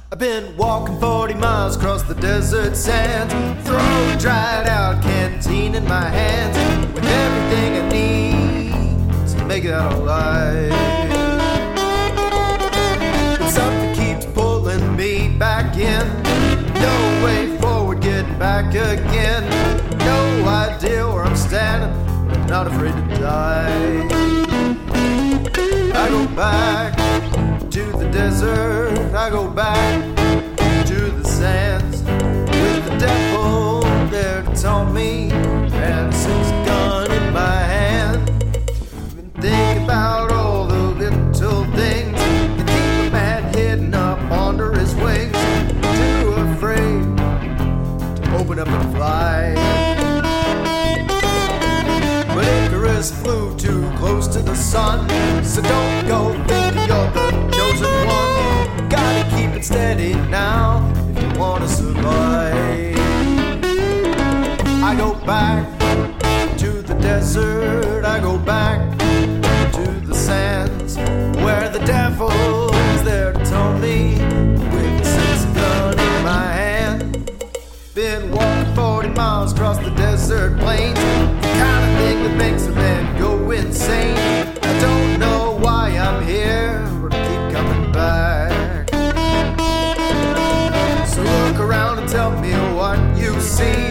I've been walking 40 miles across the desert sands, throw a dried out canteen in my hands, with everything I need to make it out alive. But something keeps pulling me back in, no way forward, getting back again. No idea where I'm standing, but I'm not afraid to die. I go back to the desert, I go back to the sands, with the devil there to taunt me, and a six-gun in my hand. Been thinking about all the little things that keep a man hidden up under his wings, too afraid to open up and fly. But Icarus flew too close to the sun, so don't go thinking you're the chosen one. Gotta keep it steady now if you wanna survive. I go back to the desert, I go back to the sands, where the devil's there to taunt me, with a six-gun in my hand. Been walking 40 miles across the desert plains, the kind of thing that makes a man go insane. I don't know why I'm here, but I keep coming back. So look around and tell me what you see.